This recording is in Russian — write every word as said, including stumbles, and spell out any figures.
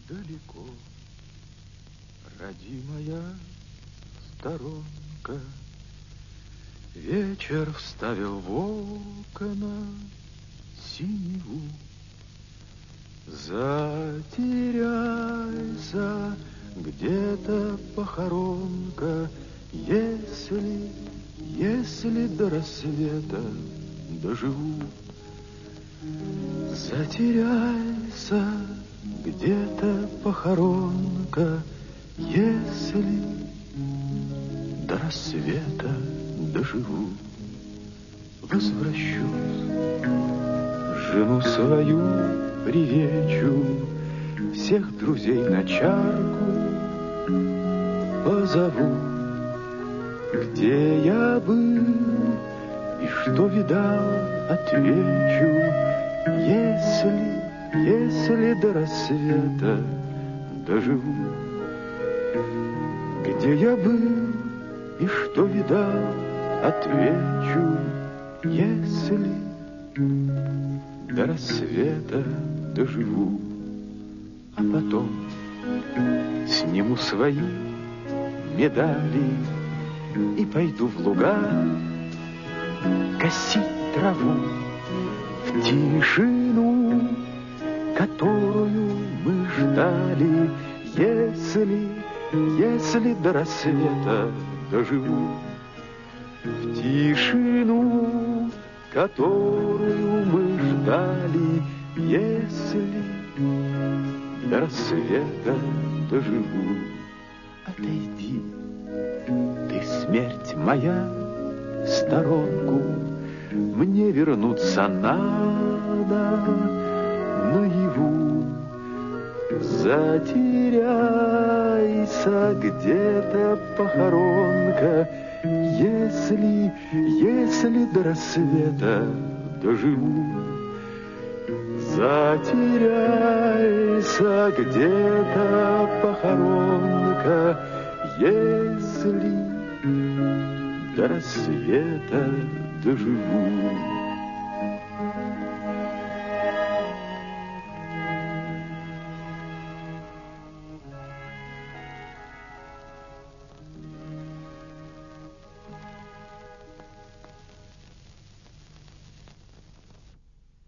далеко, родимая сторонка. Вечер вставил в окна синеву. Затеряйся, где-то похоронка, если, если до рассвета доживу. Затеряйся, где-то похоронка, если до рассвета доживу. Возвращусь, жену свою привечу, всех друзей на чарку позову. Где я был и что видал, отвечу, если, если до рассвета доживу. Где я был и что видал, отвечу, если до рассвета доживу. А потом сниму свои медали и пойду в луга косить траву в тишину, которую мы ждали, если, если до рассвета доживу. В тишину, которую мы ждали, если до рассвета доживу. Отойди, ты, смерть моя, в сторонку, мне вернуться надо наяву. Затеряйся, где-то похоронка, если, если до рассвета доживу. Затеряйся, где-то похоронка, если до рассвета доживу.